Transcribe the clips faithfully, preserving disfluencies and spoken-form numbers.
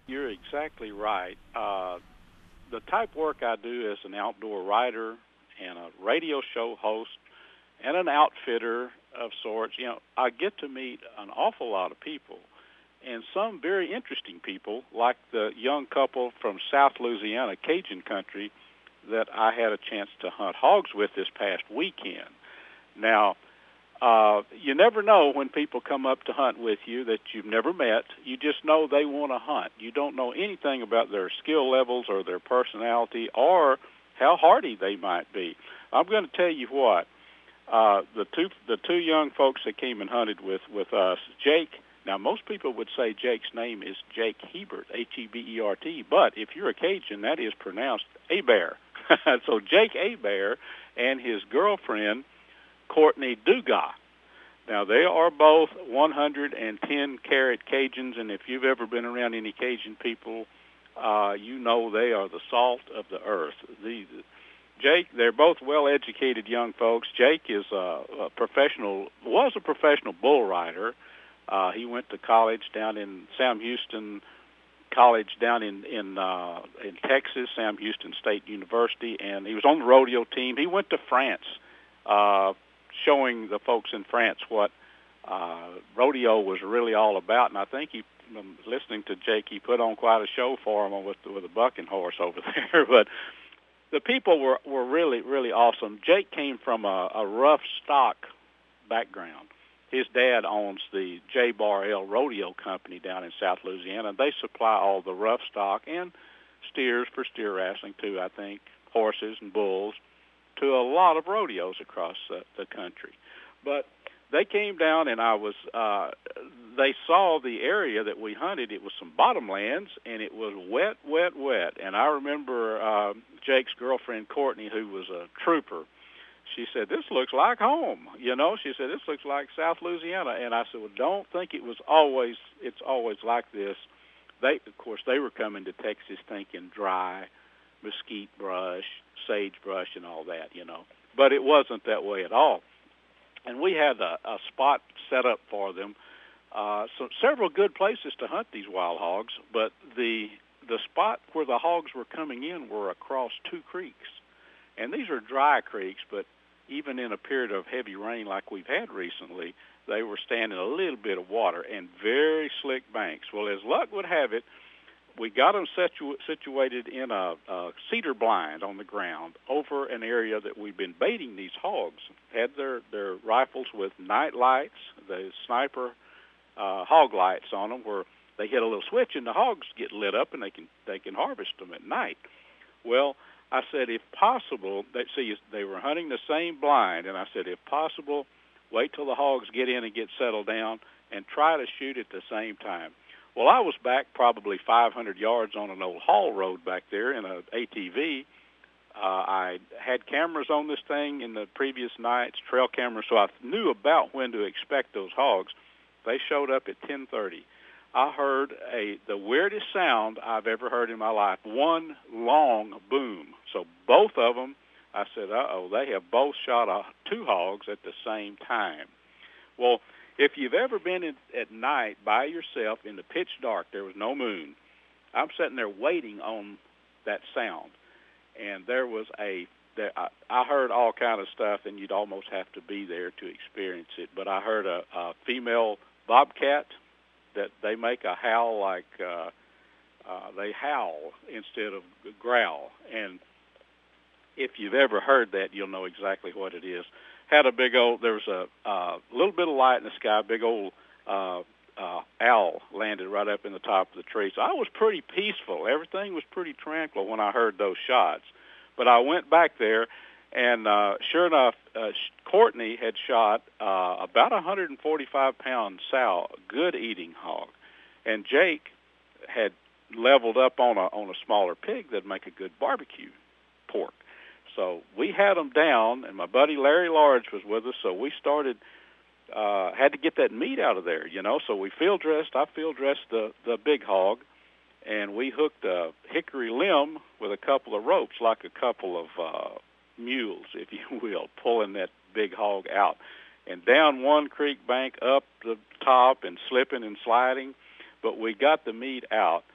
You're exactly right. Uh, the type of work I do as an outdoor writer and a radio show host and an outfitter of sorts, you know, I get to meet an awful lot of people and some very interesting people, like the young couple from South Louisiana, Cajun country, that I had a chance to hunt hogs with this past weekend. Now, uh, you never know when people come up to hunt with you that you've never met. You just know they want to hunt. You don't know anything about their skill levels or their personality or how hardy they might be. I'm going to tell you what. Uh, the two the two young folks that came and hunted with, with us, Jake. Now, most people would say Jake's name is Jake Hebert, H E B E R T, but if you're a Cajun, that is pronounced Hebert. So Jake Hebert and his girlfriend, Courtney Dugas. Now, they are both one hundred ten carat Cajuns, and if you've ever been around any Cajun people, uh, you know they are the salt of the earth. These Jake, they're both well-educated young folks. Jake is a, a professional, was a professional bull rider. Uh, he went to college down in Sam Houston College down in in uh, in Texas, Sam Houston State University, and he was on the rodeo team. He went to France, uh, showing the folks in France what uh, rodeo was really all about. And I think he, um, listening to Jake, he put on quite a show for him with with a bucking horse over there, but. The people were, were really, really awesome. Jake came from a, a rough stock background. His dad owns the J. Bar L Rodeo Company down in South Louisiana. They supply all the rough stock and steers for steer wrestling, too, I think, horses and bulls, to a lot of rodeos across the, the country. But they came down, and I was. Uh, they saw the area that we hunted. It was some bottomlands, and it was wet, wet, wet. And I remember uh, Jake's girlfriend, Courtney, who was a trooper. She said, "This looks like home." You know, she said, "This looks like South Louisiana." And I said, "Well, don't think it was always. It's always like this." They, of course, they were coming to Texas thinking dry, mesquite brush, sagebrush, and all that. You know, but it wasn't that way at all. And we had a, a spot set up for them. Uh, so several good places to hunt these wild hogs, but the the spot where the hogs were coming in were across two creeks. And these are dry creeks, but even in a period of heavy rain like we've had recently, they were standing a little bit of water and very slick banks. Well, as luck would have it, we got them situ- situated in a, a cedar blind on the ground over an area that we've been baiting these hogs. Had their, their rifles with night lights, the sniper uh, hog lights on them, where they hit a little switch and the hogs get lit up and they can they can harvest them at night. Well, I said, if possible, they see they were hunting the same blind, and I said, if possible, wait till the hogs get in and get settled down and try to shoot at the same time. Well, I was back probably five hundred yards on an old haul road back there in an A T V. Uh, I had cameras on this thing in the previous nights, trail cameras, so I knew about when to expect those hogs. They showed up at ten thirty. I heard a the weirdest sound I've ever heard in my life, one long boom. So both of them, I said, uh-oh, they have both shot a, two hogs at the same time. Well, if you've ever been in, at night by yourself in the pitch dark, there was no moon, I'm sitting there waiting on that sound. And there was a, there, I, I heard all kind of stuff, and you'd almost have to be there to experience it. But I heard a, a female bobcat that they make a howl like, uh, uh, they howl instead of growl. And if you've ever heard that, you'll know exactly what it is. Had a big old, there was a uh, little bit of light in the sky, big old uh, uh, owl landed right up in the top of the tree. So I was pretty peaceful. Everything was pretty tranquil when I heard those shots. But I went back there, and uh, sure enough, uh, Courtney had shot uh, about a one hundred forty-five pound sow, good eating hog. And Jake had leveled up on a on a smaller pig that'd make a good barbecue pork. So we had them down, and my buddy Larry Large was with us, so we started, uh, had to get that meat out of there, you know. So we field dressed, I field dressed the, the big hog, and we hooked a hickory limb with a couple of ropes, like a couple of uh, mules, if you will, pulling that big hog out. And down one creek bank, up the top, and slipping and sliding, but we got the meat out.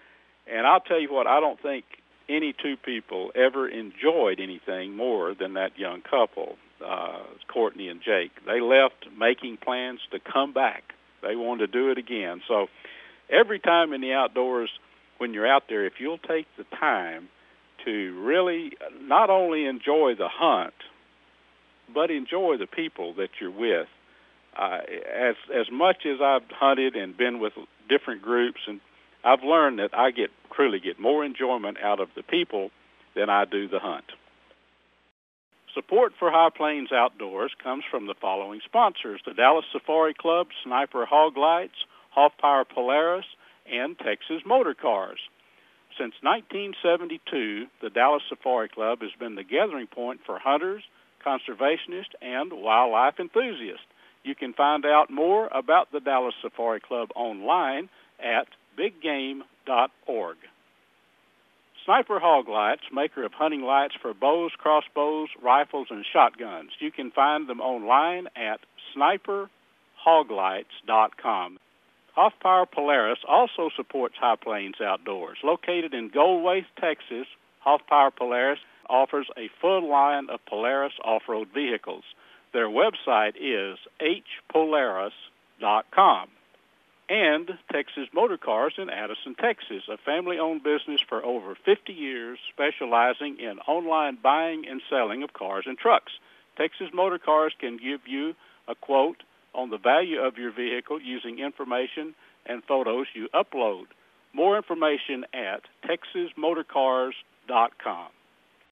And I'll tell you what, I don't think any two people ever enjoyed anything more than that young couple, uh, Courtney and Jake. They left making plans to come back. They wanted to do it again. So every time in the outdoors, when you're out there, if you'll take the time to really not only enjoy the hunt, but enjoy the people that you're with. Uh, as as much as I've hunted and been with different groups, and I've learned that I get truly get more enjoyment out of the people than I do the hunt. Support for High Plains Outdoors comes from the following sponsors: the Dallas Safari Club, Sniper Hog Lights, Hoffpauir Polaris, and Texas Motor Cars. Since nineteen seventy-two, the Dallas Safari Club has been the gathering point for hunters, conservationists, and wildlife enthusiasts. You can find out more about the Dallas Safari Club online at big game dot org. Sniper Hog Lights, maker of hunting lights for bows, crossbows, rifles, and shotguns. You can find them online at sniper hog lights dot com. Hoffpauir Polaris also supports High Plains Outdoors. Located in Goldwaith, Texas, Hoffpauir Polaris offers a full line of Polaris off-road vehicles. Their website is h polaris dot com. And Texas Motor Cars in Addison, Texas, a family-owned business for over fifty years, specializing in online buying and selling of cars and trucks. Texas Motor Cars can give you a quote on the value of your vehicle using information and photos you upload. More information at texas motor cars dot com.